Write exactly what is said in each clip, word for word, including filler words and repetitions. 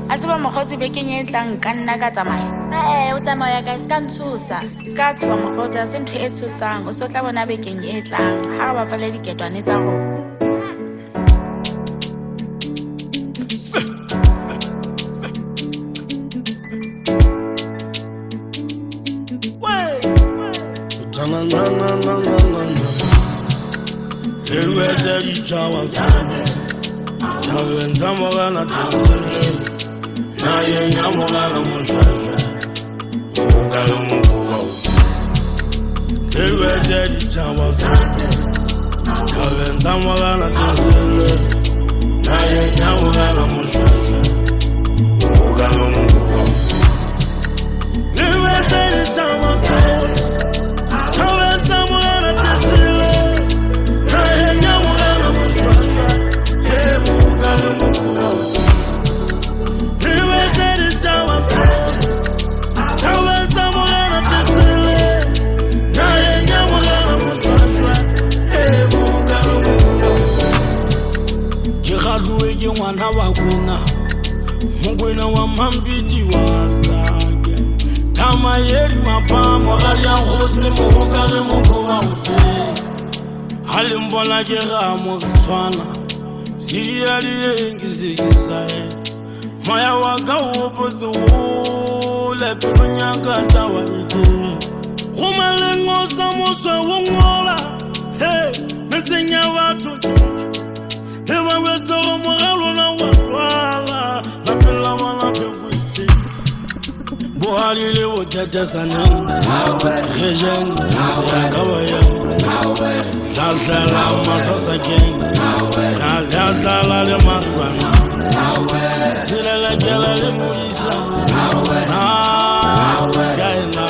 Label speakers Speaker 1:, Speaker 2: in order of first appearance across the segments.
Speaker 1: a tseba mokgotsi bekeng e tlang ka nna ka tsamaya
Speaker 2: Eh, o tsamaya ka ska ntshosa.
Speaker 1: ska tswa mokgotsi a se ntho e tshosang o so tla bona bekeng e tlang ha re bapala diketwane tsa rona.
Speaker 3: Na na na na na na na. Ewe zeri chawa tsane. Chawe nzamoga na tsile. Na ye nyamoga na mushaje. Muga lo muga. Ewe zeri chawa tsane. Chawe nzamoga na tsile. Na ye nyamoga na mushaje. Muga lo muga. Ewe zeri chawa tsane. Wana wa kwina mugwina wa mambiji wa stage tama yeri mapamo gari ya gosi mogokare mokowa ute halimbola ke ga mo tswana siyali yengizikisaye maya wa ka o botse o le pilonya ka tawa ite gomalengo sa moswa wo ngola he mesenya batho Ewa weso moralo na wala na pela wala pekwite Bohali le wotete sanen Rejen Sakawaya Lalala Masosa King Lalala le Marwana Sila la Gala le Murisa Gaina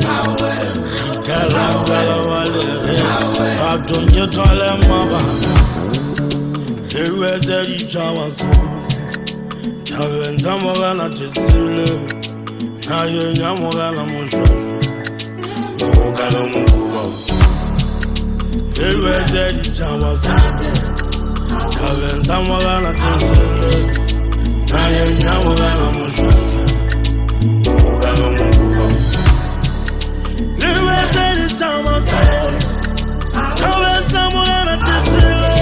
Speaker 3: Gala Gala Wale Abdonje Tole Maba Ewe zeri chawa tsane. Chawe nzamoga na tsile. Na ye nyamoga na mushaje. Muga lo muga. Ewe zeri chawa tsane. Chawe nzamoga na tsile. Na ye nyamoga na mushaje. Muga lo muga. Ewe zeri chawa tsane. Chawe nzamoga na tsile.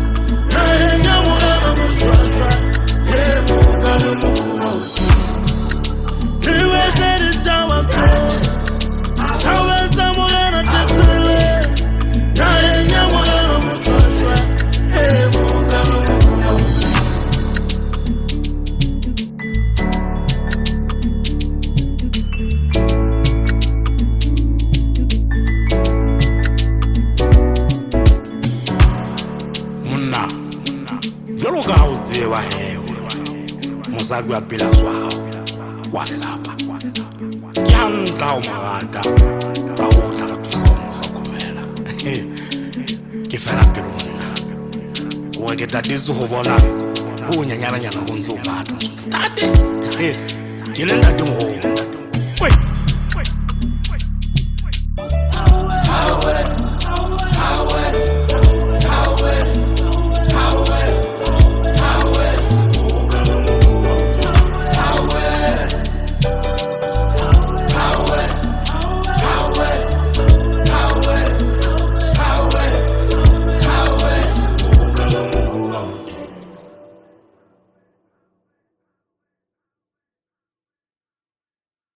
Speaker 3: Jolo ka o tsewa hewe mosadi wa pela tswa wa lelapa ke hantla o magata ka ho tla ka thusa mo gakomela ke fela pelo monna o ke tatetse ho bona ho nyanyana nyana ho ntlo batho tate ke le ntate mo